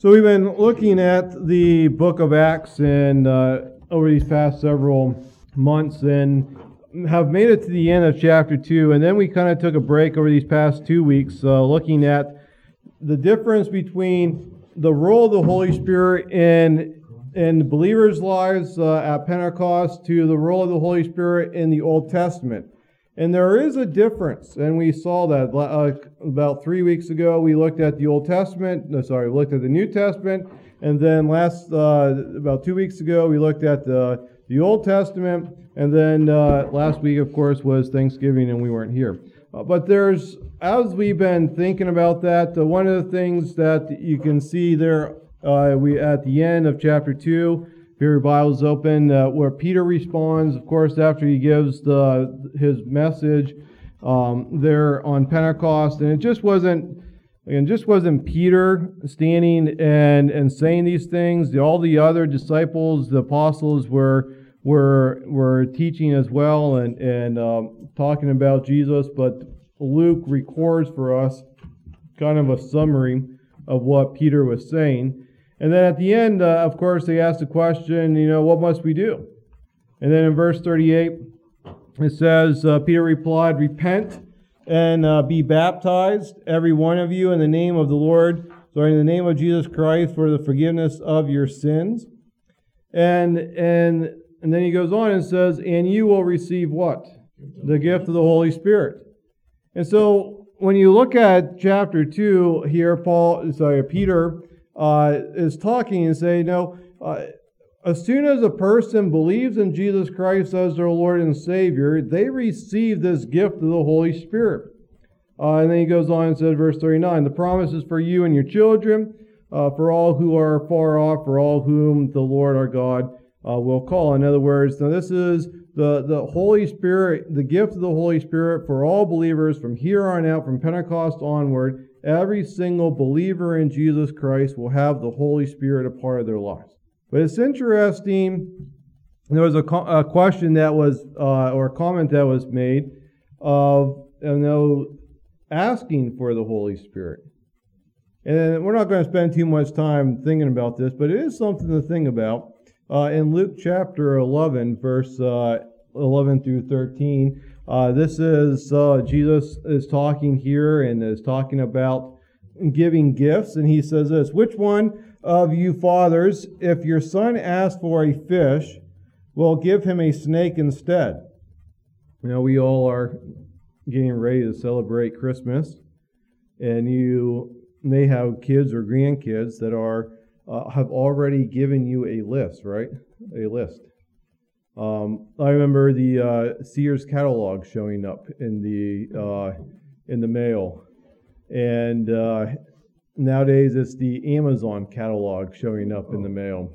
So we've been looking at the book of Acts and over these past several months and have made it to the end of chapter 2. And then we kind of took a break over these past 2 weeks looking at the difference between the role of the Holy Spirit in believers' lives at Pentecost to the role of the Holy Spirit in the Old Testament. And there is a difference, and we saw that about 3 weeks ago. We looked at the Old Testament. We looked at the New Testament, and then about 2 weeks ago, we looked at the Old Testament, and then last week, of course, was Thanksgiving, and we weren't here. But as we've been thinking about that, one of the things that you can see there, we at the end of chapter 2. If your Bible's open, where Peter responds, of course, after he gives his message there on Pentecost, and it just wasn't Peter standing and saying these things. All the other disciples, the apostles, were teaching as well and talking about Jesus. But Luke records for us kind of a summary of what Peter was saying. And then at the end, of course, they asked the question, what must we do? And then in verse 38, it says, Peter replied, "Repent and be baptized, every one of you, in the name of in the name of Jesus Christ, for the forgiveness of your sins." And then he goes on and says, "And you will receive what? The gift of the Holy Spirit." And so when you look at chapter 2 here, Peter is talking and saying, as soon as a person believes in Jesus Christ as their Lord and Savior, they receive this gift of the Holy Spirit. And then he goes on and says, verse 39, "The promise is for you and your children, for all who are far off, for all whom the Lord our God will call." In other words, now this is the Holy Spirit, the gift of the Holy Spirit for all believers from here on out, from Pentecost onward. Every single believer in Jesus Christ will have the Holy Spirit a part of their lives. But it's interesting, there was a question that was, or a comment that was made of, asking for the Holy Spirit. And we're not going to spend too much time thinking about this, but it is something to think about. In Luke chapter 11, verse 11 through 13, this is Jesus is talking here and is talking about giving gifts, and he says this: "Which one of you fathers, if your son asks for a fish, will give him a snake instead?" We all are getting ready to celebrate Christmas, and you may have kids or grandkids that have already given you a list, right? A list. I remember the Sears catalog showing up in the mail, and nowadays it's the Amazon catalog showing up in the mail.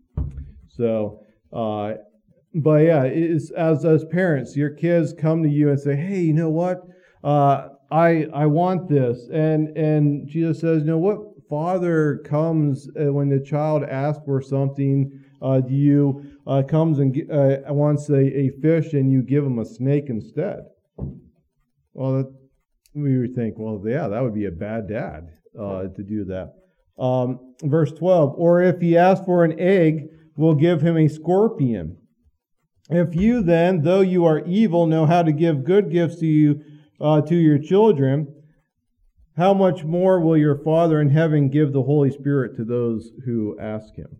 So, but yeah, it's, as parents, your kids come to you and say, "Hey, you know what? I want this," and Jesus says, what father comes when the child asks for something? Do you comes and wants a fish and you give him a snake instead? Well, we would think, that would be a bad dad to do that. Verse 12, "Or if he asks for an egg, we'll give him a scorpion. If you then, though you are evil, know how to give good gifts to your children, how much more will your Father in heaven give the Holy Spirit to those who ask him?"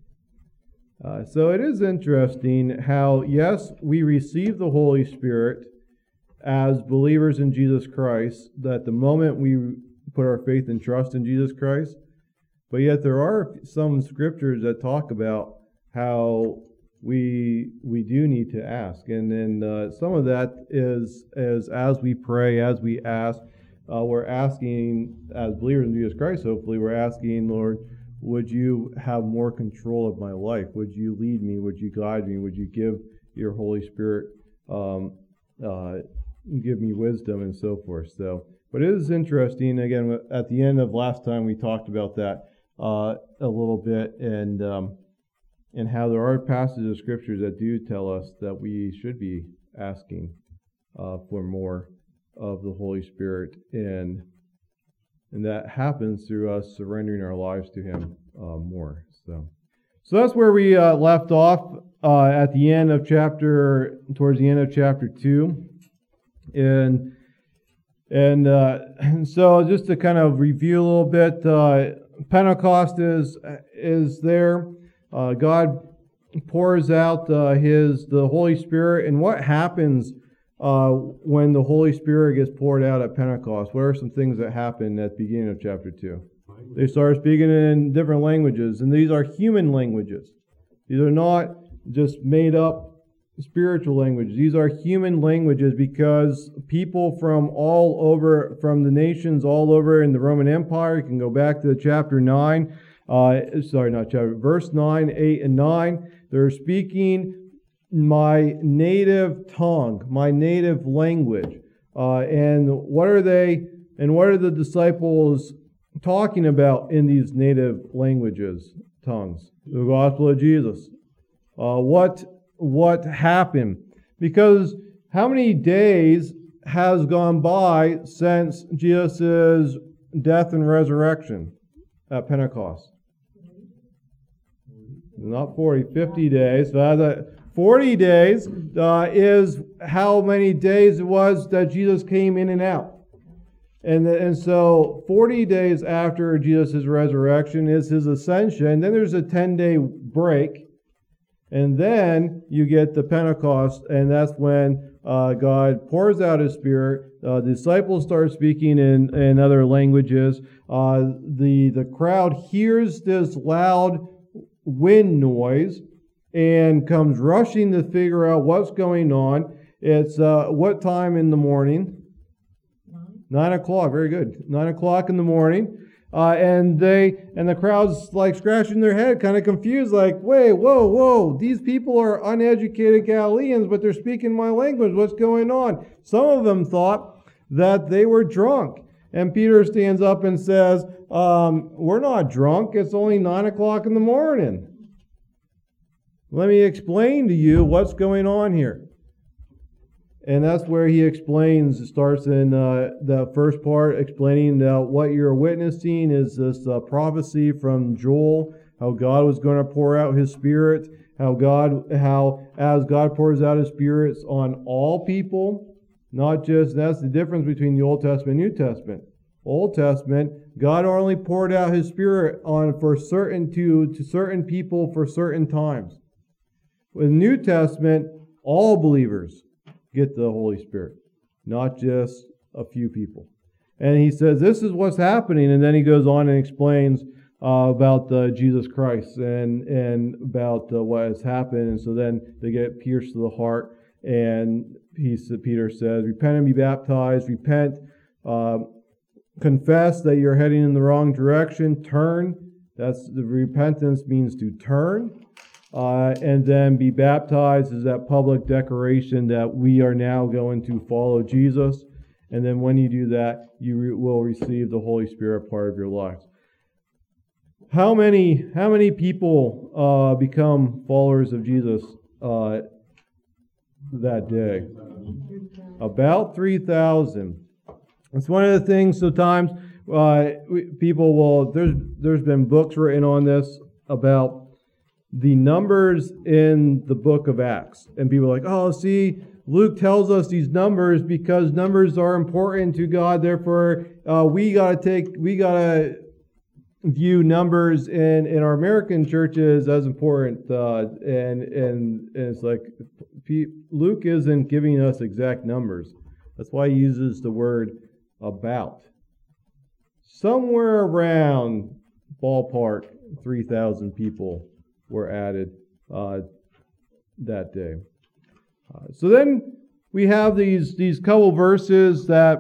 So it is interesting how, yes, we receive the Holy Spirit as believers in Jesus Christ, that the moment we put our faith and trust in Jesus Christ, but yet there are some scriptures that talk about how we do need to ask. And then some of that is as we pray, as we ask, we're asking, as believers in Jesus Christ, hopefully, we're asking, "Lord, would you have more control of my life? Would you lead me? Would you guide me? Would you give your Holy Spirit, give me wisdom," and so forth. So, but it is interesting. Again, at the end of last time, we talked about that a little bit, and how there are passages of scriptures that do tell us that we should be asking for more of the Holy Spirit in And that happens through us surrendering our lives to Him more. So that's where we left off at the end of towards the end of chapter 2. And so just to kind of review a little bit, Pentecost is there. God pours out the Holy Spirit. And what happens when the Holy Spirit gets poured out at Pentecost? What are some things that happen at the beginning of chapter 2? They start speaking in different languages, and these are human languages. These are not just made up spiritual languages. These are human languages because people from the nations all over in the Roman Empire, you can go back to chapter 9, verse 9, 8, and 9. They're speaking my native tongue, my native language. And what are the disciples talking about in these native languages, tongues? The gospel of Jesus. What happened? Because how many days has gone by since Jesus' death and resurrection at Pentecost? Not 40, 50 days. 40 days is how many days it was that Jesus came in and out. And so 40 days after Jesus' resurrection is His ascension. Then there's a 10-day break. And then you get the Pentecost, and that's when God pours out His Spirit. The disciples start speaking in other languages. The crowd hears this loud wind noise and comes rushing to figure out what's going on. It's what time in the morning? 9 o'clock. Very good. 9 o'clock in the morning. And the crowd's like scratching their head, kind of confused, like, wait, whoa, these people are uneducated Galileans, but they're speaking my language. What's going on? Some of them thought that they were drunk. And Peter stands up and says, we're not drunk. It's only 9 o'clock in the morning. Let me explain to you what's going on here. And that's where he explains, starts in the first part, explaining that what you're witnessing is this prophecy from Joel, how God was going to pour out His Spirit, how as God pours out His Spirit on all people, not just, that's the difference between the Old Testament and New Testament. Old Testament, God only poured out His Spirit to certain people for certain times. With the New Testament, all believers get the Holy Spirit, not just a few people. And he says, this is what's happening. And then he goes on and explains about Jesus Christ and about what has happened. And so then they get pierced to the heart. And Peter says, repent and be baptized. Repent, confess that you're heading in the wrong direction. Turn. That's the repentance means to turn. And then be baptized is that public declaration that we are now going to follow Jesus. And then when you do that, you will receive the Holy Spirit part of your life. How many people become followers of Jesus that day? About 3,000. It's one of the things sometimes people will, there's been books written on this about the numbers in the book of Acts. And people are like, oh, see, Luke tells us these numbers because numbers are important to God. Therefore, we gotta view numbers in our American churches as important. And it's like, Luke isn't giving us exact numbers. That's why he uses the word about. Somewhere around ballpark 3,000 people were added that day. So then we have these couple verses that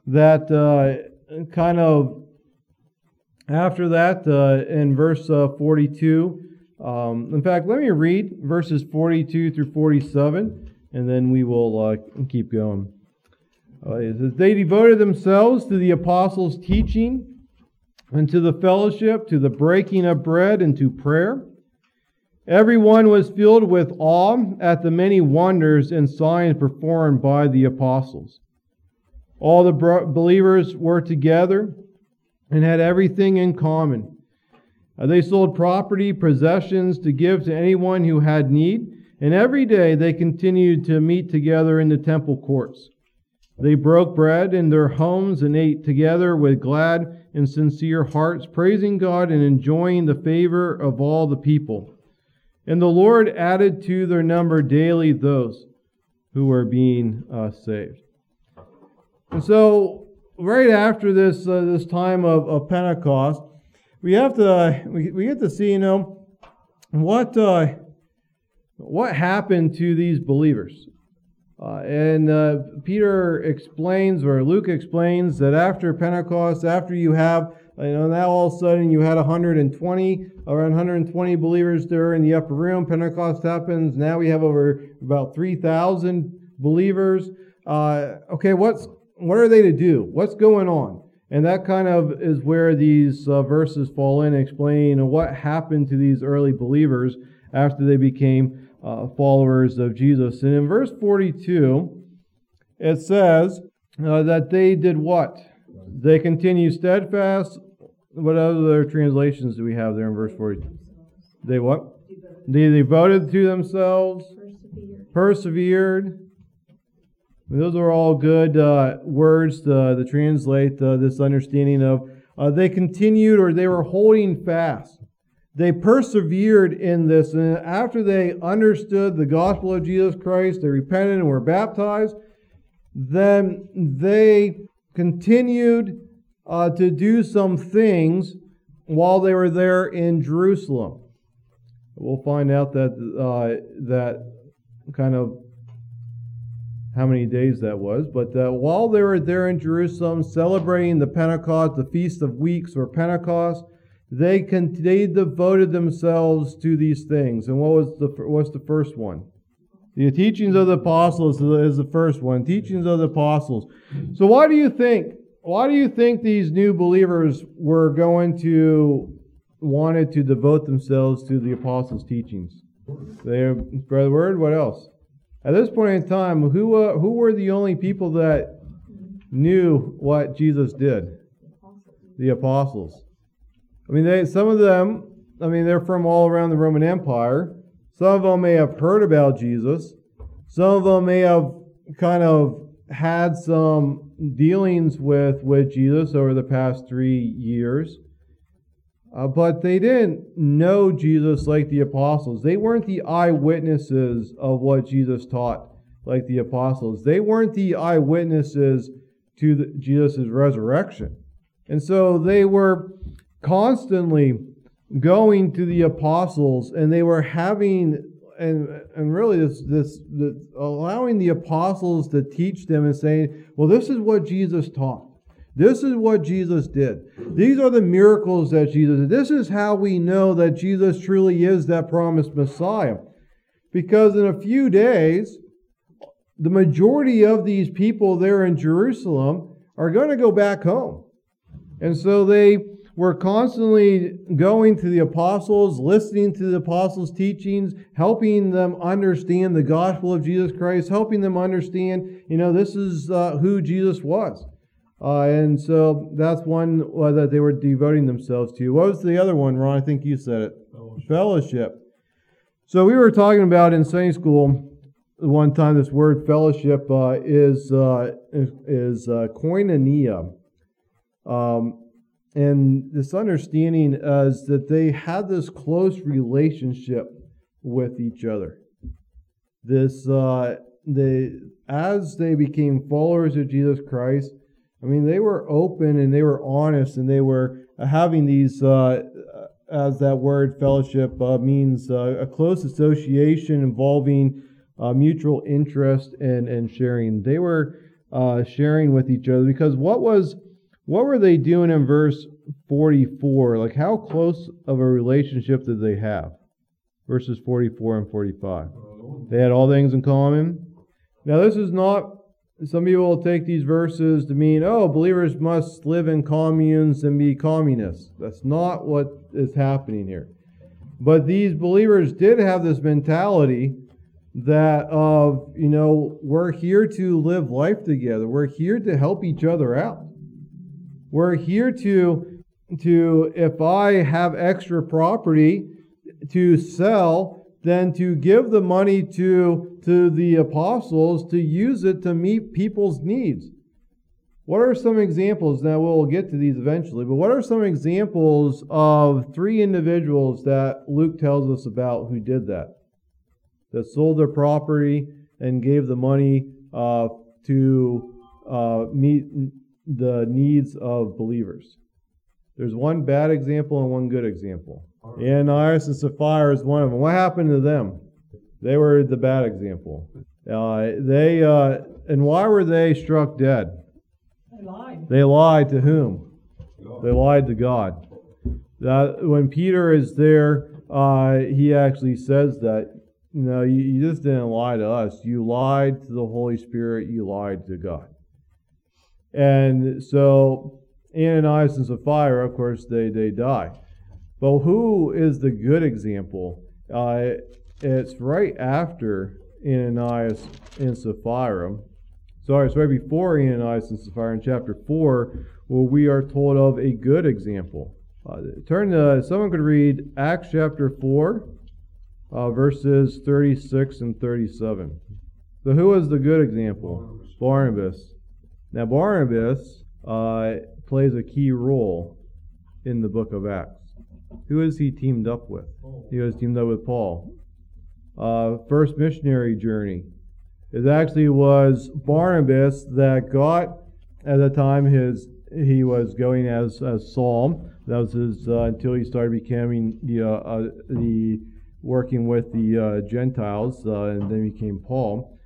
kind of after that in verse 42. In fact, let me read verses 42 through 47, and then we will keep going. It says, they devoted themselves to the apostles' teaching and to the fellowship, to the breaking of bread, and to prayer. Everyone was filled with awe at the many wonders and signs performed by the apostles. All the believers were together and had everything in common. They sold property, possessions to give to anyone who had need, and every day they continued to meet together in the temple courts. They broke bread in their homes and ate together with glad and sincere hearts, praising God and enjoying the favor of all the people. And the Lord added to their number daily those who were being saved. And so, right after this time of Pentecost, we get to see, what happened to these believers. And Peter explains, or Luke explains, that after Pentecost, after you have, now all of a sudden you had around 120 believers there in the upper room. Pentecost happens. Now we have about 3,000 believers. Okay, what are they to do? What's going on? And that kind of is where these verses fall in, explaining what happened to these early believers after they became followers of Jesus. And in verse 42, it says that they did what? They continued steadfast. What other translations do we have there in verse 42? They what? They devoted to themselves. Persevered. Those are all good words to translate this understanding of they continued, or they were holding fast. They persevered in this, and after they understood the gospel of Jesus Christ, they repented and were baptized, then they continued to do some things while they were there in Jerusalem. We'll find out that kind of how many days that was, but while they were there in Jerusalem celebrating the Pentecost, the Feast of Weeks or Pentecost, they devoted themselves to these things. And what's the first one? The teachings of the apostles is the first one. Teachings of the apostles. So why do you think these new believers were wanted to devote themselves to the apostles' teachings? They spread the word. What else? At this point in time, who were the only people that knew what Jesus did? The apostles. Some of them, they're from all around the Roman Empire. Some of them may have heard about Jesus. Some of them may have kind of had some dealings with Jesus over the past 3 years. But they didn't know Jesus like the apostles. They weren't the eyewitnesses of what Jesus taught like the apostles. They weren't the eyewitnesses to Jesus' resurrection. And so they were constantly going to the apostles, and they were having and really this allowing the apostles to teach them and saying, well, this is what Jesus taught. This is what Jesus did. These are the miracles that Jesus did. This is how we know that Jesus truly is that promised Messiah. Because in a few days, the majority of these people there in Jerusalem are going to go back home. And so they were constantly going to the apostles, listening to the apostles' teachings, helping them understand the gospel of Jesus Christ, helping them understand, this is who Jesus was. And so that's one that they were devoting themselves to. What was the other one, Ron? I think you said it. Fellowship. So we were talking about in Sunday school one time, this word fellowship is koinonia. And this understanding is that they had this close relationship with each other. As they became followers of Jesus Christ, they were open and they were honest, and they were having these, as that word fellowship means, a close association involving mutual interest and sharing. They were sharing with each other, because what were they doing in verse 44? Like, how close of a relationship did they have? Verses 44 and 45. They had all things in common. Now, this is not, some people will take these verses to mean, believers must live in communes and be communists. That's not what is happening here. But these believers did have this mentality that we're here to live life together. We're here to help each other out. We're here to if I have extra property to sell, than to give the money to the apostles to use it to meet people's needs. What are some examples? Now we'll get to these eventually, but what are some examples of 3 individuals that Luke tells us about who did that? That sold their property and gave the money to meet the needs of believers. There's one bad example and one good example. Ananias and Sapphira is one of them. What happened to them? They were the bad example. And why were they struck dead? They lied. They lied to whom? God. They lied to God. When Peter is there, he actually says that, you just didn't lie to us. You lied to the Holy Spirit. You lied to God. And so Ananias and Sapphira, of course, they die. But who is the good example? It's right after Ananias and Sapphira. Sorry, it's right before Ananias and Sapphira in chapter 4, where we are told of a good example. Someone could read Acts chapter 4, verses 36 and 37. So who is the good example? Barnabas. Now Barnabas plays a key role in the book of Acts. Who is he teamed up with? He was teamed up with Paul. First missionary journey. It actually was Barnabas that got, at the time, he was going as Saul. That was his until he started becoming the working with the Gentiles, and then became Paul.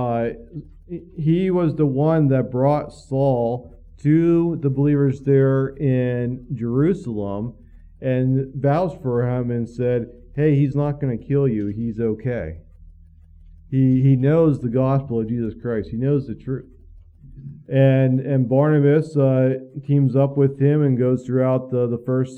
He was the one that brought Saul to the believers there in Jerusalem and vouched for him and said, hey, he's not going to kill you. He's okay. He knows the gospel of Jesus Christ. He knows the truth. And Barnabas teams up with him and goes throughout the first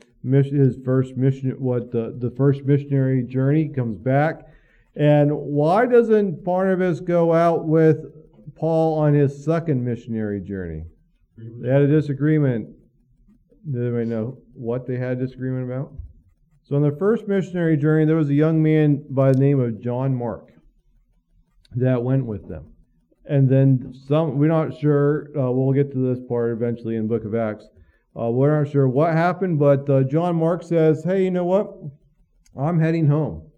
missionary journey, comes back. And why doesn't Barnabas go out with Paul on his second missionary journey? They had a disagreement. Does anybody know what they had a disagreement about? So on their first missionary journey, there was a young man by the name of John Mark that went with them. And then we're not sure, we'll get to this part eventually in the book of Acts. We're not sure what happened, but John Mark says, hey, you know what? I'm heading home.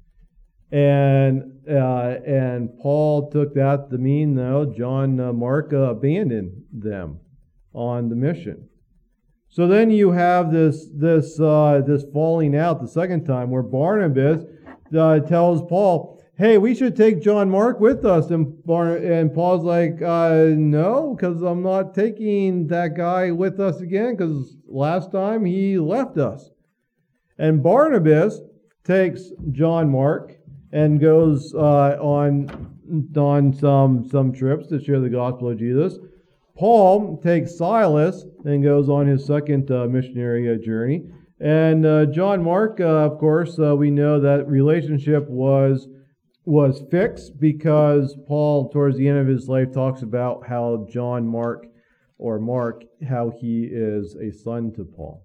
And Paul took that to mean, no, John Mark abandoned them on the mission. So then you have this falling out the second time where Barnabas tells Paul, hey, we should take John Mark with us. And Paul's like, no, because I'm not taking that guy with us again, because last time he left us. And Barnabas takes John Mark and goes on some trips to share the gospel of Jesus. Paul takes Silas and goes on his second missionary journey. And John Mark, of course, we know that relationship was fixed because Paul, towards the end of his life, talks about how John Mark, or Mark, how he is a son to Paul.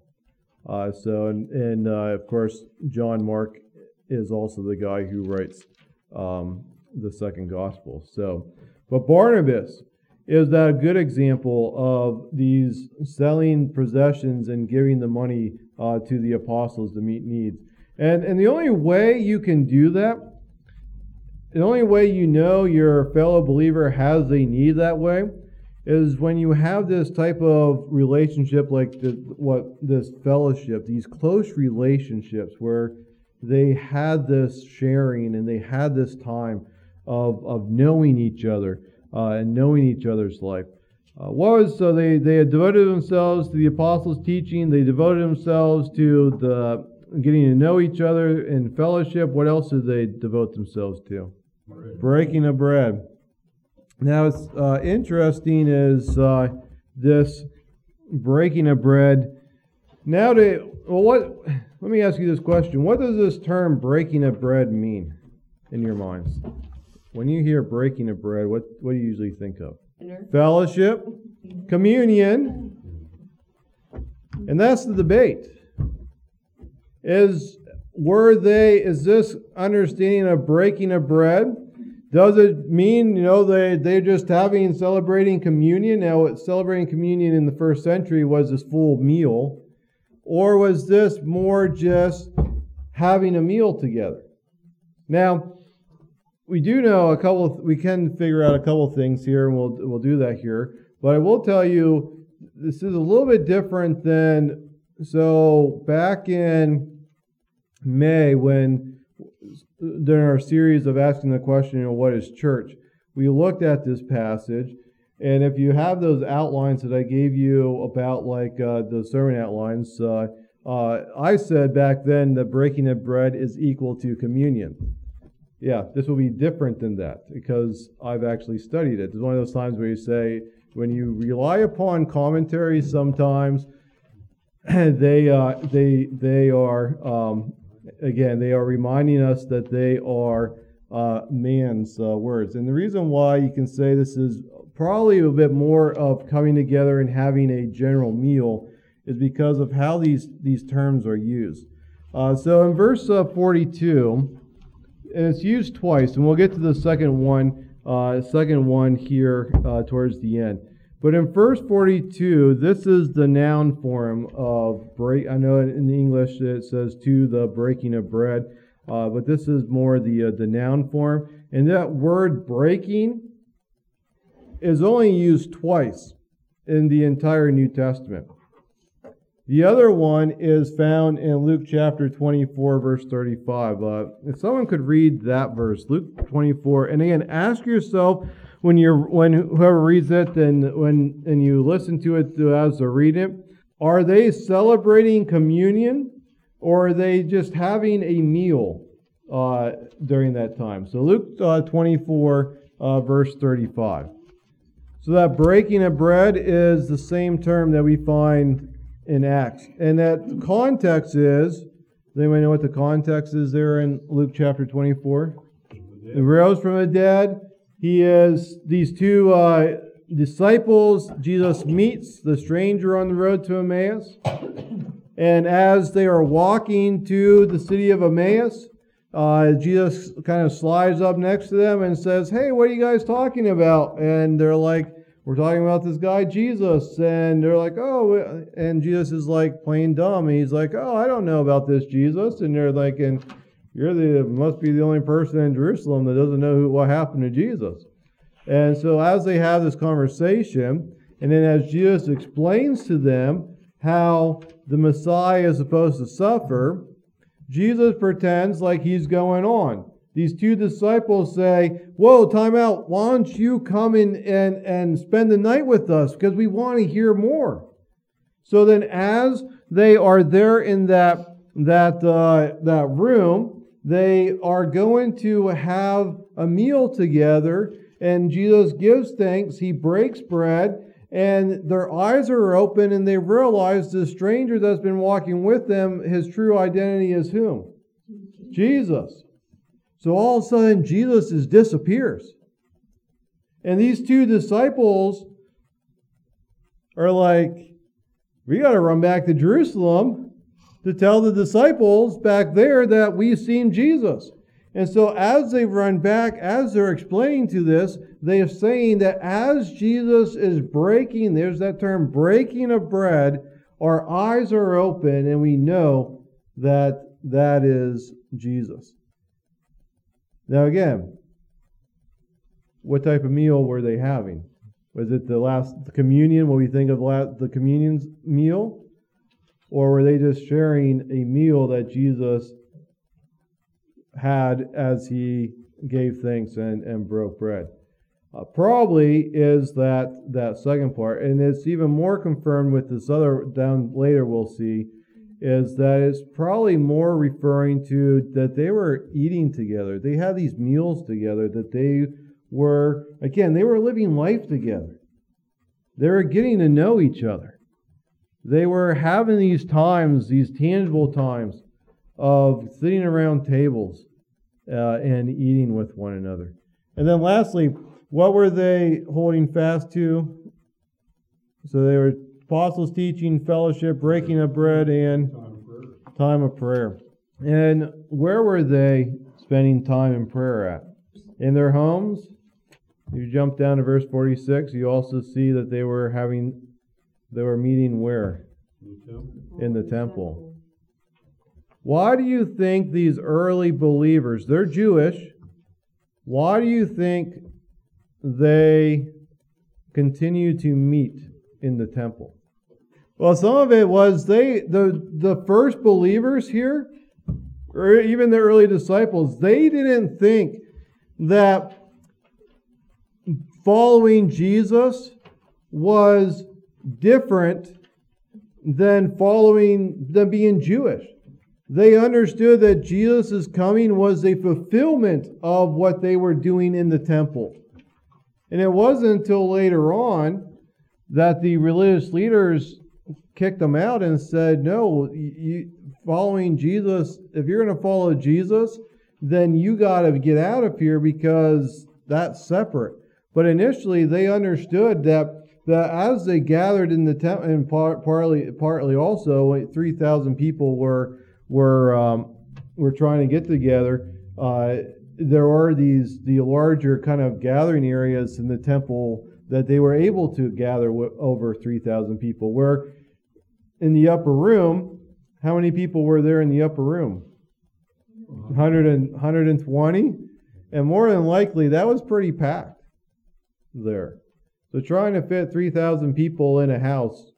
Of course, John Mark is also the guy who writes the second gospel. But Barnabas is that a good example of these selling possessions and giving the money to the apostles to meet needs. And the only way you can do that, the only way you know your fellow believer has a need that way, is when you have this type of relationship like this fellowship, these close relationships where they had this sharing and they had this time of knowing each other and knowing each other's life. So they had devoted themselves to the apostles' teaching. They devoted themselves to the getting to know each other in fellowship. What else did they devote themselves to? Breaking of bread. Now, it's interesting is this breaking of bread. Let me ask you this question. What does this term breaking of bread mean in your minds? When you hear breaking of bread, what do you usually think of? Dinner. Fellowship, communion. And that's the debate. Is this understanding of breaking of bread? Does it mean, they're just celebrating communion? Now, celebrating communion in the first century was this full meal. Or was this more just having a meal together? Now, we do know we can figure out a couple things here, and we'll do that here. But I will tell you, this is a little bit different than, so back in May, during our series of asking the question, what is church, we looked at this passage, and if you have those outlines that I gave you about the sermon outlines, I said back then that breaking of bread is equal to communion. Yeah, this will be different than that because I've actually studied it. It's one of those times where you say, when you rely upon commentaries, sometimes they are reminding us that they are man's words. And the reason why you can say this is probably a bit more of coming together and having a general meal is because of how these terms are used. So in verse 42, and it's used twice, and we'll get to the second one here towards the end. But in verse 42, this is the noun form of break. I know in the English it says to the breaking of bread, but this is more the noun form. And that word breaking is only used twice in the entire New Testament. The other one is found in Luke chapter 24, verse 35. If someone could read that verse, Luke 24, and again, ask yourself when whoever reads it and when you listen to it as they read it, are they celebrating communion or are they just having a meal during that time? So Luke 24, verse 35. So that breaking of bread is the same term that we find in Acts. And that context is, does anybody know what the context is there in Luke chapter 24? He rose from the dead. He is these two disciples. Jesus meets the stranger on the road to Emmaus. And as they are walking to the city of Emmaus, Jesus kind of slides up next to them and says, "Hey, what are you guys talking about?" And they're like, "We're talking about this guy, Jesus." And they're like, "Oh," and Jesus is like playing dumb. And he's like, "Oh, I don't know about this Jesus." And they're like, "And must be the only person in Jerusalem that doesn't know what happened to Jesus." And so as they have this conversation, and then as Jesus explains to them how the Messiah is supposed to suffer, Jesus pretends like he's going on. These two disciples say, "Whoa, time out. Why don't you come in and spend the night with us? Because we want to hear more." So then as they are there in that room, they are going to have a meal together, and Jesus gives thanks. He breaks bread, and their eyes are open, and they realize the stranger that's been walking with them, his true identity is whom? Jesus. So all of a sudden, Jesus disappears. And these two disciples are like, "We got to run back to Jerusalem to tell the disciples back there that we've seen Jesus." And so as they run back, as they're explaining to this, they are saying that as Jesus is breaking, there's that term, breaking of bread, our eyes are open and we know that that is Jesus. Now again, what type of meal were they having? Was it the communion, what we think of the communion's meal? Or were they just sharing a meal that Jesus had as he gave thanks and broke bread? Probably is that second part. And it's even more confirmed with this other, down later we'll see, is that it's probably more referring to that they were eating together. They had these meals together, that they were living life together. They were getting to know each other. They were having these times, these tangible times of sitting around tables and eating with one another. And then lastly, what were they holding fast to? So they were apostles' teaching, fellowship, breaking of bread, and time of prayer. And where were they spending time in prayer at? In their homes? You jump down to verse 46, you also see that they were meeting where? In the temple. Why do you think these early believers, they're Jewish, why do you think they continue to meet in the temple? Well, some of it was the first believers here, or even the early disciples, they didn't think that following Jesus was different than being Jewish. They understood that Jesus' coming was a fulfillment of what they were doing in the temple. And it wasn't until later on that the religious leaders kicked them out and said, no, following Jesus, if you're going to follow Jesus, then you got to get out of here because that's separate. But initially they understood that as they gathered in the temple, and partly also 3,000 people were trying to get together. There are the larger kind of gathering areas in the temple that they were able to gather over 3,000 people. Where in the upper room, how many people were there in the upper room? 120? And more than likely, that was pretty packed there. So trying to fit 3,000 people in a house,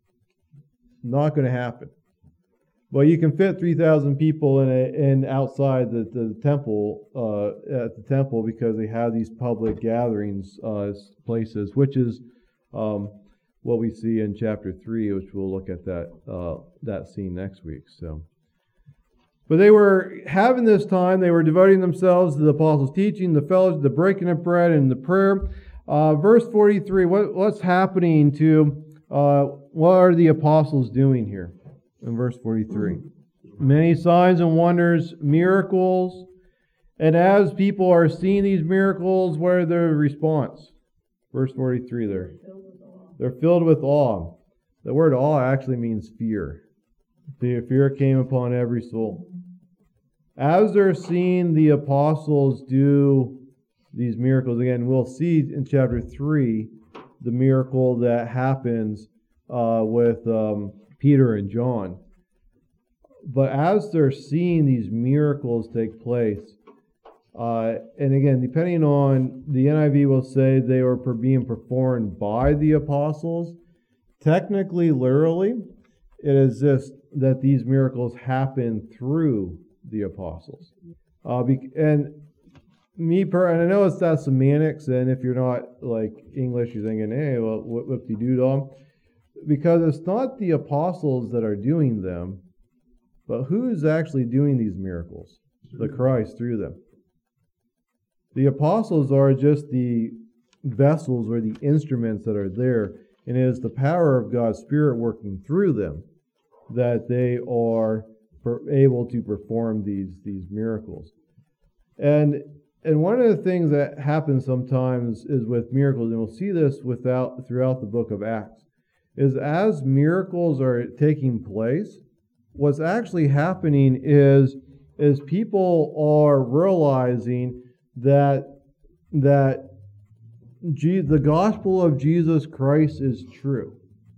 not going to happen. Well, you can fit 3,000 people in outside the temple at the temple because they have these public gatherings places, which is what we see in chapter 3, which we'll look at that scene next week. So, but they were having this time. They were devoting themselves to the apostles' teaching, the fellowship, the breaking of bread, and the prayer. Verse 43. What's happening to? What are the apostles doing here? In verse 43. Many signs and wonders, miracles. And as people are seeing these miracles, what are their response? Verse 43 there. They're filled with awe. The word awe actually means fear. The fear came upon every soul. As they're seeing the apostles do these miracles, again, we'll see in chapter 3 the miracle that happens with Peter and John. But as they're seeing these miracles take place, and again, depending on the NIV will say they were being performed by the apostles. Technically, literally, it is just that these miracles happen through the apostles. And I know that's semantics, and if you're not like English, you're thinking, hey, well, whoop-de-doo-dah. Because it's not the apostles that are doing them, but who's actually doing these miracles? The Christ through them. The apostles are just the vessels or the instruments that are there, and it is the power of God's Spirit working through them that they are able to perform these miracles. And one of the things that happens sometimes is with miracles, and we'll see this throughout the book of Acts, is as miracles are taking place, what's actually happening is people are realizing that the gospel of Jesus Christ is true.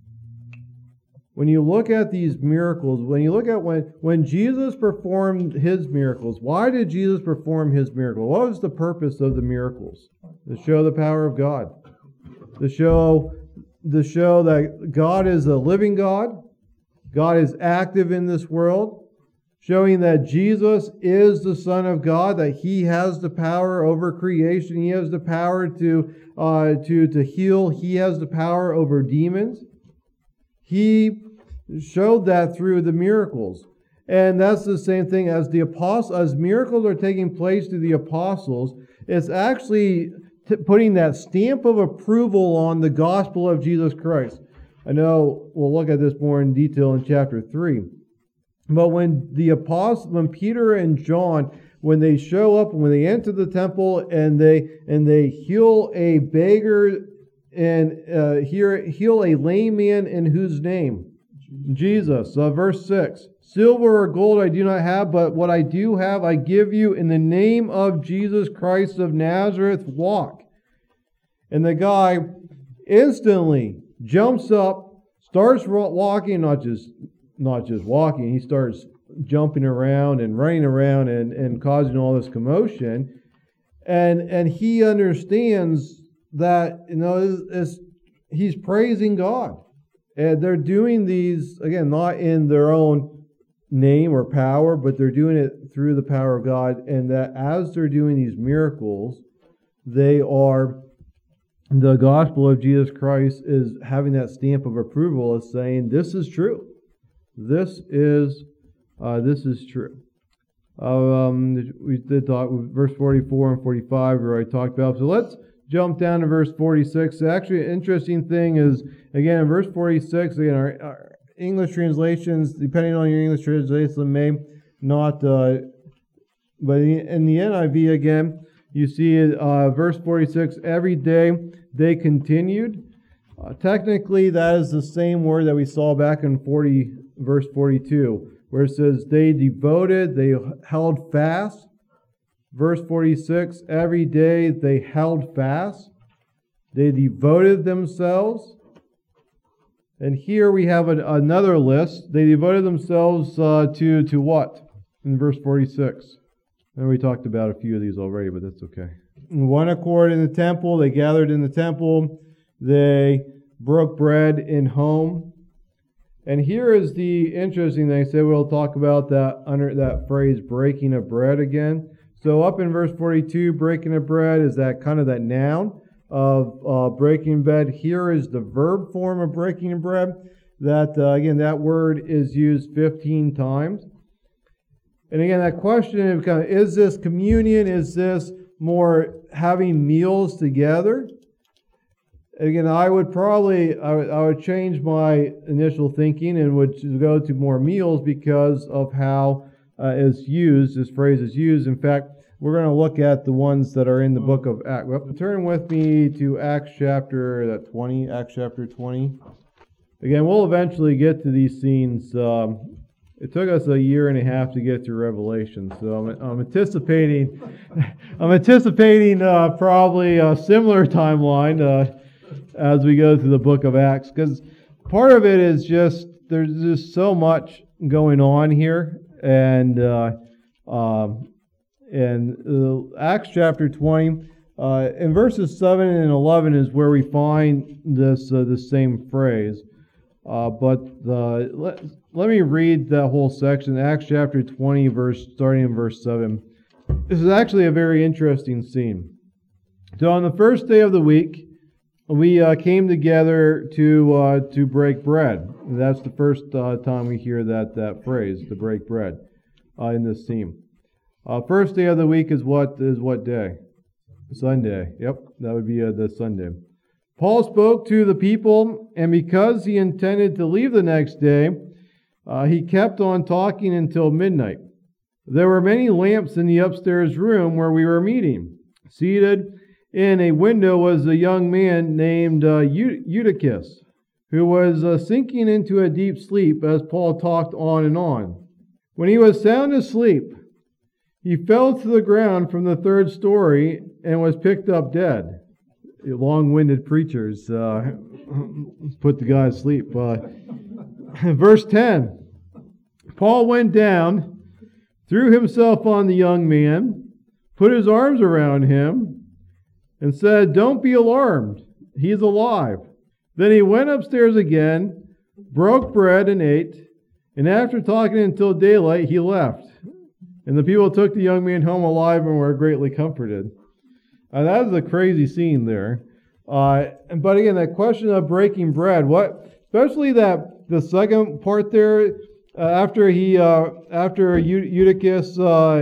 When you look at these miracles, when you look at when Jesus performed his miracles, why did Jesus perform his miracle? What was the purpose of the miracles? To show the power of God. To show that God is a living God. God is active in this world. Showing that Jesus is the Son of God, that he has the power over creation. He has the power to heal. He has the power over demons. He showed that through the miracles. And that's the same thing as as miracles are taking place to the apostles, it's actually putting that stamp of approval on the gospel of Jesus Christ. I know we'll look at this more in detail in chapter 3. But when Peter and John, when they show up, when they enter the temple and they heal a beggar and heal a lame man in whose name? Jesus. Verse 6. Silver or gold I do not have, but what I do have I give you. In the name of Jesus Christ of Nazareth, walk. And the guy instantly jumps up, starts walking, not just walking. He starts jumping around and running around and causing all this commotion. And he understands that, he's praising God. And they're doing these, again, not in their own name or power, but they're doing it through the power of God. And that as they're doing these miracles, the gospel of Jesus Christ is having that stamp of approval as saying, this is true. This is true. We did talk with verse 44 and 45 where I talked about. So let's jump down to verse 46. Actually, an interesting thing is, again, in verse 46, again, our English translations, depending on your English translation, may not, but in the NIV, again, you see verse 46, every day they continued. Technically, that is the same word that we saw back in verse 42, where it says they devoted, they held fast. Verse 46, every day they held fast. They devoted themselves. And here we have another list. They devoted themselves to what? In verse 46. And we talked about a few of these already, but that's okay. In one accord in the temple, they gathered in the temple. They broke bread in home. And here is the interesting thing. So we'll talk about that under that phrase, breaking of bread again. So up in verse 42, breaking of bread is that kind of that noun of breaking bread. Here is the verb form of breaking bread. That again, that word is used 15 times. And again, that question becomes: is this communion? Is this more having meals together? Again, I would change my initial thinking and would go to more meals because of how is used. This phrase is used. In fact, we're going to look at the ones that are in the book of Acts. Well, turn with me to Acts chapter 20. Acts chapter 20. Again, we'll eventually get to these scenes. It took us a year and a half to get to Revelation, so I'm anticipating. Probably a similar timeline as we go through the book of Acts, because part of it is just there's just so much going on here, and Acts chapter 20, in verses 7 and 11 is where we find this same phrase. But let me read that whole section, Acts chapter 20, starting in verse 7. This is actually a very interesting scene. So on the first day of the week, we came together to break bread. And that's the first time we hear that phrase, to break bread, in this scene. First day of the week is what day? Sunday. Yep, that would be the Sunday. Paul spoke to the people, and because he intended to leave the next day, he kept on talking until midnight. There were many lamps in the upstairs room where we were meeting. Seated in a window was a young man named Eutychus, who was sinking into a deep sleep as Paul talked on and on. When he was sound asleep, he fell to the ground from the third story and was picked up dead. Long-winded preachers put the guy to sleep. Verse 10, Paul went down, threw himself on the young man, put his arms around him, and said, "Don't be alarmed, he is alive." Then he went upstairs again, broke bread and ate, and after talking until daylight, he left. And the people took the young man home alive and were greatly comforted. That was a crazy scene there. But again, that question of breaking bread, especially that the second part there, after Eutychus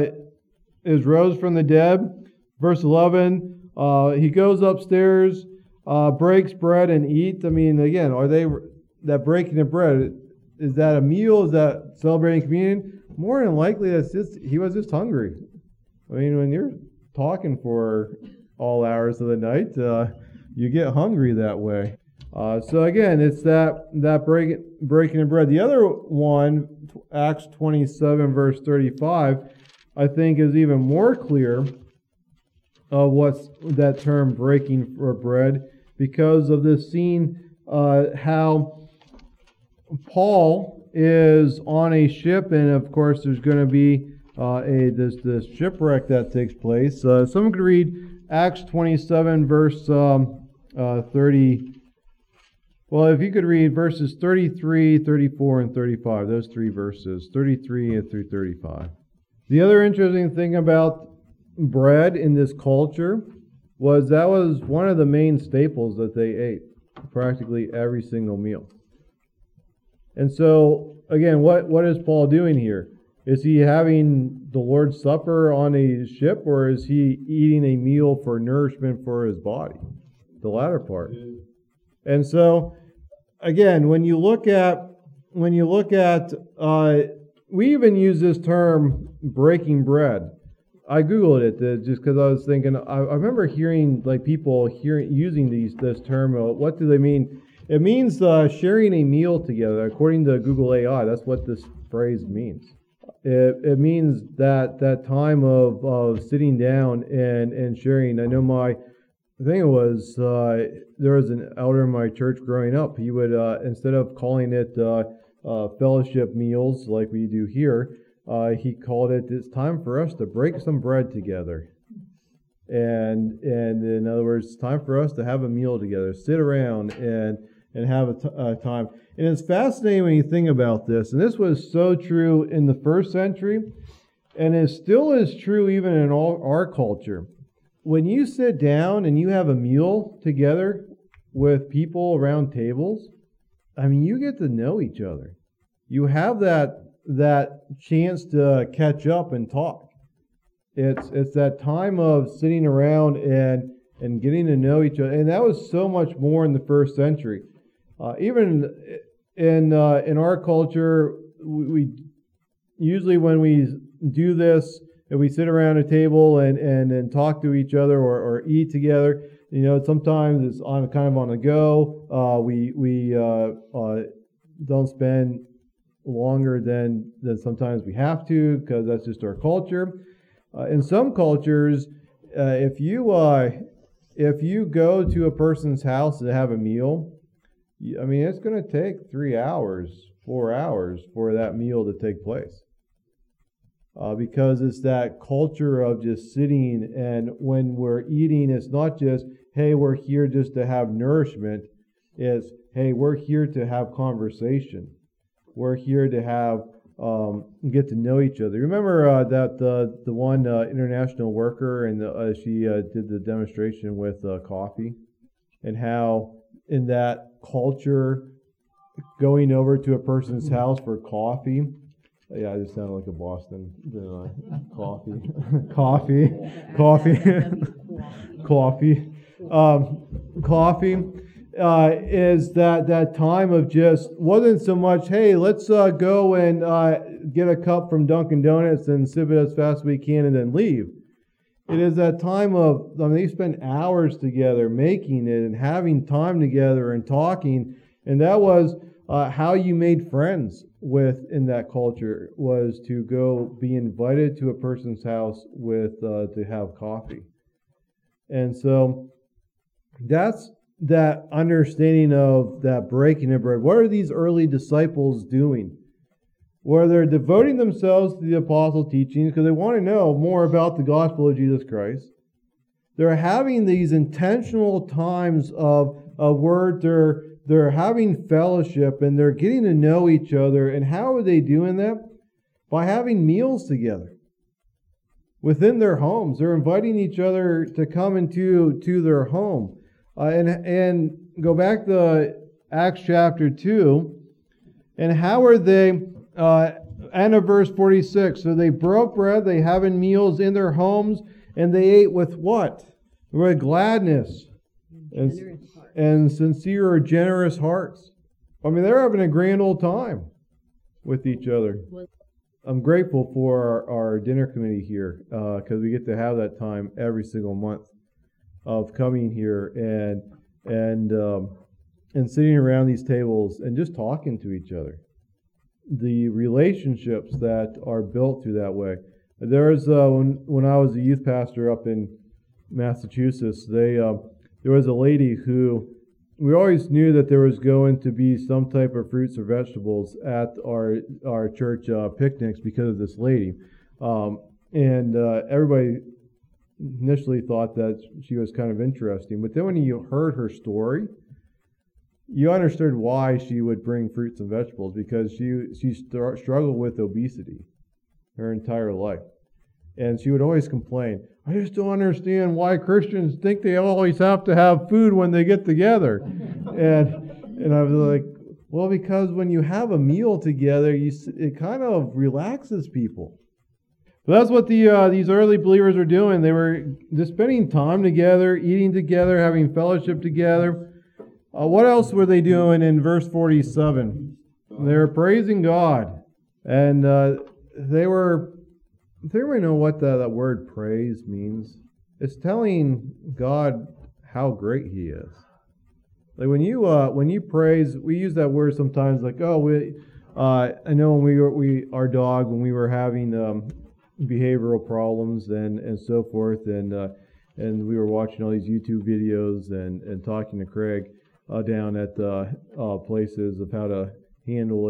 is rose from the dead, verse 11, he goes upstairs, breaks bread and eats. I mean, again, that breaking of bread, is that a meal? Is that celebrating communion? More than likely, he was just hungry. I mean, when you're talking for all hours of the night, You get hungry that way. So again, it's that breaking of bread. The other one, Acts 27, verse 35, I think is even more clear of what's that term breaking for bread, because of this scene, how Paul is on a ship, and of course there's going to be this shipwreck that takes place. Someone could read Acts 27, verse 30. Well, if you could read verses 33, 34, and 35, those three verses, 33 through 35. The other interesting thing about bread in this culture was that was one of the main staples that they ate, practically every single meal. And so, again, what is Paul doing here? Is he having the Lord's Supper on a ship, or is he eating a meal for nourishment for his body? The latter part. And so, again, when you look at, we even use this term breaking bread. I Googled it just because I was thinking, I remember hearing people using this term. What do they mean? It means sharing a meal together. According to Google AI, that's what this phrase means. It means that time of sitting down and sharing. I know the thing was, there was an elder in my church growing up. He would, instead of calling it fellowship meals like we do here, he called it, it's time for us to break some bread together. And in other words, it's time for us to have a meal together, sit around and have a time. And it's fascinating when you think about this. And this was so true in the first century, and it still is true even in our culture. When you sit down and you have a meal together with people around tables, I mean, you get to know each other. You have that chance to catch up and talk. It's that time of sitting around and getting to know each other. And that was so much more in the first century. Even in our culture, we usually, when we do this, if we sit around a table and talk to each other or eat together, sometimes it's on the go. We don't spend longer than sometimes we have to, because that's just our culture. In some cultures, if you go to a person's house to have a meal, I mean, it's going to take 3 hours, 4 hours for that meal to take place. Because it's that culture of just sitting, and when we're eating, it's not just, hey, we're here just to have nourishment. It's, hey, we're here to have conversation. We're here to have get to know each other. Remember that the one international worker, and she did the demonstration with coffee, and how in that culture, going over to a person's house for coffee. Yeah, I just sounded like a Boston. Coffee. Is that time of just, wasn't so much, hey, let's go and get a cup from Dunkin' Donuts and sip it as fast as we can and then leave. It is that time of, they spend hours together making it and having time together and talking. And that was how you made friends in that culture, was to go be invited to a person's house to have coffee. And so that's that understanding of that breaking of bread. What are these early disciples doing? Where they're devoting themselves to the apostle teachings because they want to know more about the gospel of Jesus Christ. They're having these intentional times of word. They're having fellowship, and they're getting to know each other. And how are they doing that? By having meals together within their homes. They're inviting each other to come into their home. And go back to Acts chapter 2. And how are they? End of verse 46. So they broke bread, they having meals in their homes, and they ate with what? With gladness and sincere or generous hearts. I mean, they're having a grand old time with each other. I'm grateful for our dinner committee here, because we get to have that time every single month of coming here and sitting around these tables and just talking to each other. The relationships that are built through that way. There's when I was a youth pastor up in Massachusetts, there was a lady who we always knew that there was going to be some type of fruits or vegetables at our church picnics because of this lady, and everybody initially thought that she was kind of interesting. But then when you heard her story, you understood why she would bring fruits and vegetables, because she struggled with obesity her entire life. And she would always complain, I just don't understand why Christians think they always have to have food when they get together. and I was like, well, because when you have a meal together, it kind of relaxes people. But that's what these early believers were doing. They were just spending time together, eating together, having fellowship together. What else were they doing in verse 47? They were praising God. And they were... Does everybody know what that word praise means? It's telling God how great He is. Like when you praise, we use that word sometimes. Like, I know when our dog, when we were having behavioral problems and so forth, and we were watching all these YouTube videos and talking to Craig down at places of how to handle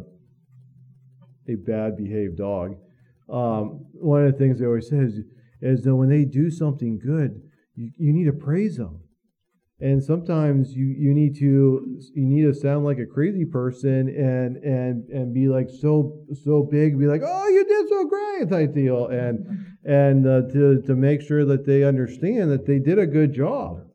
a bad behaved dog. One of the things they always say is that when they do something good, you need to praise them. And sometimes you need to sound like a crazy person and be like so big, be like, oh, you did so great type deal, and to make sure that they understand that they did a good job.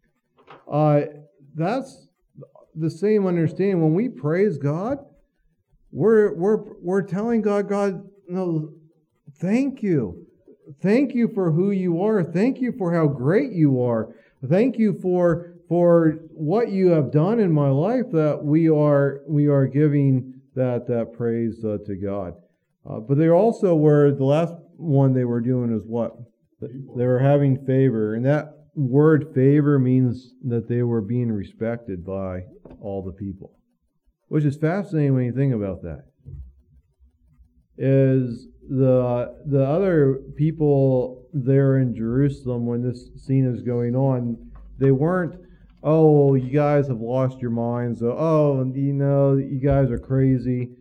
That's the same understanding. When we praise God, we're telling God, no, thank you. Thank you for who you are. Thank you for how great you are. Thank you for what you have done in my life, that we are giving that praise to God. But they also were, the last one they were doing is what? They were having favor. And that word favor means that they were being respected by all the people. Which is fascinating when you think about that. Is the other people there in Jerusalem when this scene is going on, they weren't, oh, you guys have lost your minds, you guys are crazy.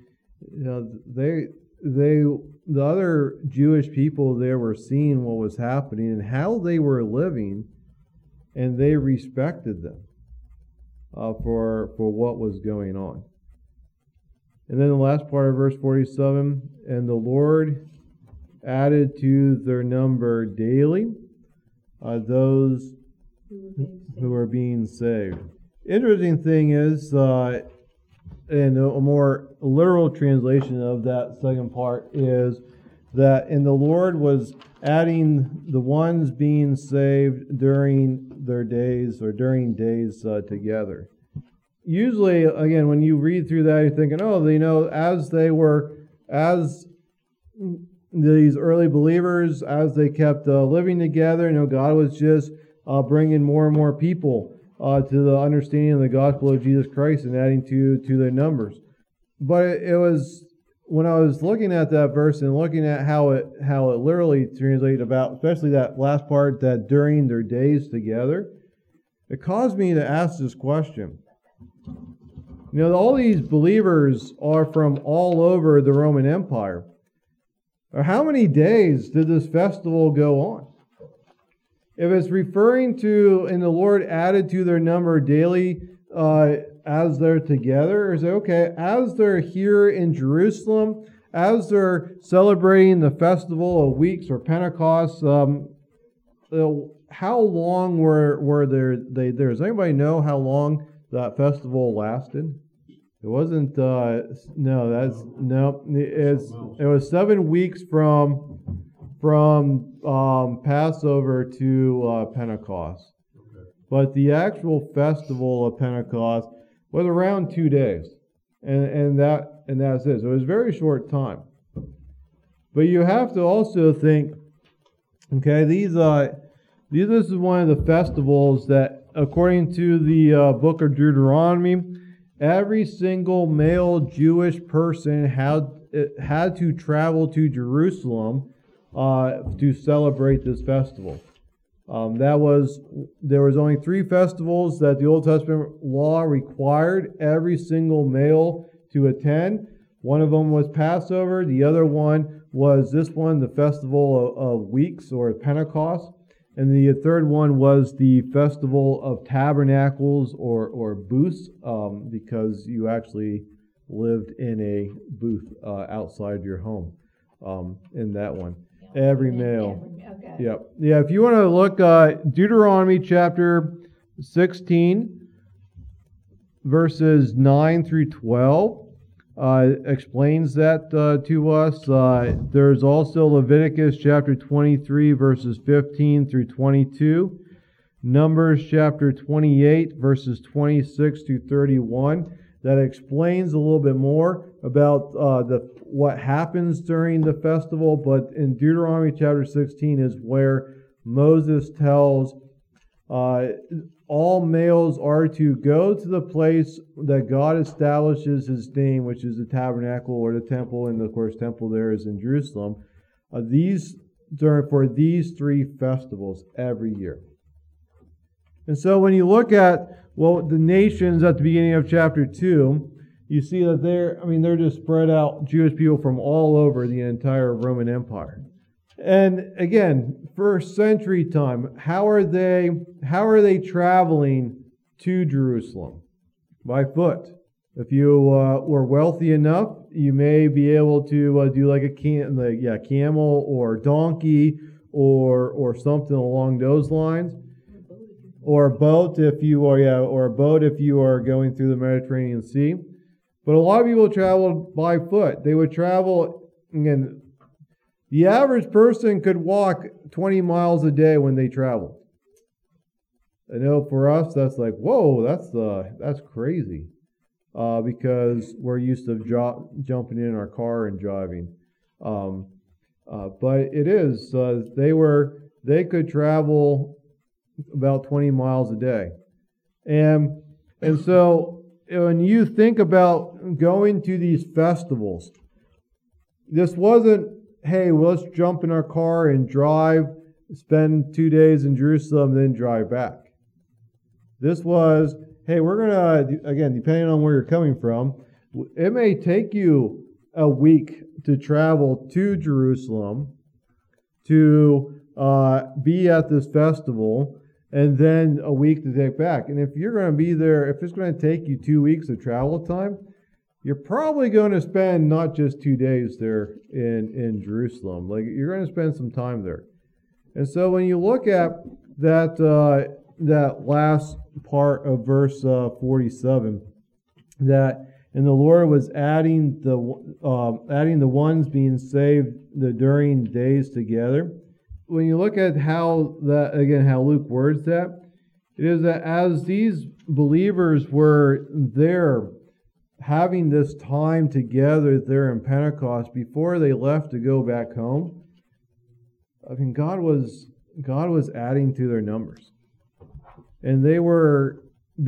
The other Jewish people there were seeing what was happening and how they were living, and they respected them for what was going on. And then the last part of verse 47, and the Lord added to their number daily those who are being saved. Interesting thing is, and a more literal translation of that second part is that, and the Lord was adding the ones being saved during their days, or during days together. Usually, again, when you read through that, you're thinking, as these early believers, as they kept living together, God was just bringing more and more people to the understanding of the gospel of Jesus Christ and adding to their numbers. But it was, when I was looking at that verse and looking at how it literally translated about, especially that last part, that during their days together, it caused me to ask this question. All these believers are from all over the Roman Empire. How many days did this festival go on? If it's referring to, and the Lord added to their number daily as they're together, is it okay, as they're here in Jerusalem, as they're celebrating the festival of weeks or Pentecost, how long were they there? Does anybody know how long that festival lasted? It wasn't. It was 7 weeks from Passover to Pentecost. But the actual festival of Pentecost was around 2 days, and that's it. So it was a very short time. But you have to also think, okay, this is one of the festivals that according to the book of Deuteronomy, every single male Jewish person had to travel to Jerusalem to celebrate this festival. There was only 3 festivals that the Old Testament law required every single male to attend. One of them was Passover. The other one was this one, the Festival of Weeks, or Pentecost. And the third one was the Festival of Tabernacles, or booths, because you actually lived in a booth outside your home in that one. Every male. Okay. Yep. Yeah, if you want to look, Deuteronomy chapter 16, verses 9 through 12, explains that to us. There's also Leviticus chapter 23, verses 15 through 22. Numbers chapter 28, verses 26 to 31. That explains a little bit more about what happens during the festival. But in Deuteronomy chapter 16 is where Moses tells all males are to go to the place that God establishes His name, which is the tabernacle or the temple, and of course, temple there is in Jerusalem. For these 3 festivals every year. And so when you look at the nations at the beginning of chapter 2, you see that they're just spread out, Jewish people from all over the entire Roman Empire. And again, first century time, how are they traveling to Jerusalem? By foot. If you were wealthy enough, you may be able to do like a camel or donkey or something along those lines. Or a boat if you are going through the Mediterranean Sea. But a lot of people traveled by foot. They would travel, again, the average person could walk 20 miles a day when they traveled. I know for us that's like, whoa, that's crazy, because we're used to jumping in our car and driving. But it is they could travel about 20 miles a day. And so when you think about going to these festivals, this wasn't, hey, well, let's jump in our car and drive, spend 2 days in Jerusalem, then drive back. This was, hey, we're going to, again, depending on where you're coming from, it may take you a week to travel to Jerusalem to be at this festival, and then a week to take back. And if you're going to be there, if it's going to take you 2 weeks of travel time, you're probably going to spend not just 2 days there in Jerusalem. Like, you're going to spend some time there. And so when you look at that last part of verse 47, and the Lord was adding the ones being saved during days together. When you look at how Luke words that, it is that as these believers were there having this time together there in Pentecost before they left to go back home, I mean, God was adding to their numbers. And they were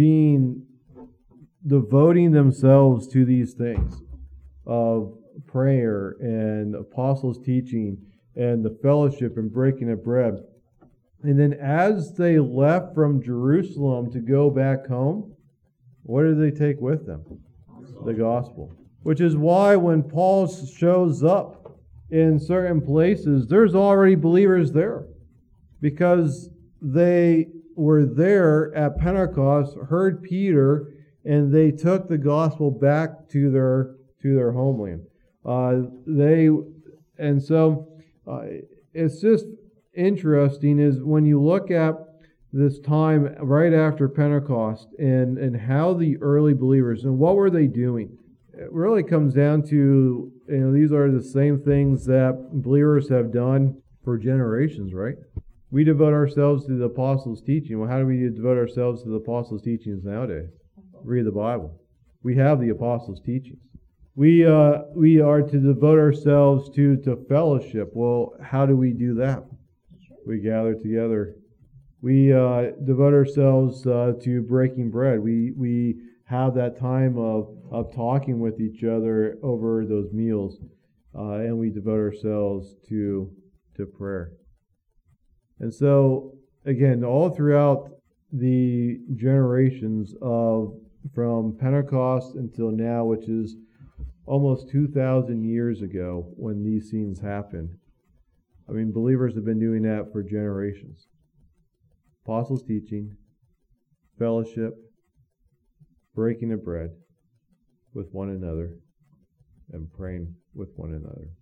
devoting themselves to these things of prayer and apostles' teaching and the fellowship and breaking of bread. And then as they left from Jerusalem to go back home, what did they take with them? The gospel. Which is why when Paul shows up in certain places, there's already believers there. Because they were there at Pentecost, heard Peter, and they took the gospel back to their homeland. It's just interesting is when you look at this time right after Pentecost and how the early believers and what were they doing. It really comes down to, these are the same things that believers have done for generations, right? We devote ourselves to the apostles' teaching. Well, how do we devote ourselves to the apostles' teachings nowadays? Read the Bible. We have the apostles' teachings. We are to devote ourselves to fellowship. Well, how do we do that? We gather together We devote ourselves to breaking bread. We have that time of talking with each other over those meals, and we devote ourselves to prayer. And so, again, all throughout the generations of from Pentecost until now, which is almost 2,000 years ago when these scenes happened. I mean, believers have been doing that for generations. Apostles' teaching, fellowship, breaking of bread with one another, and praying with one another.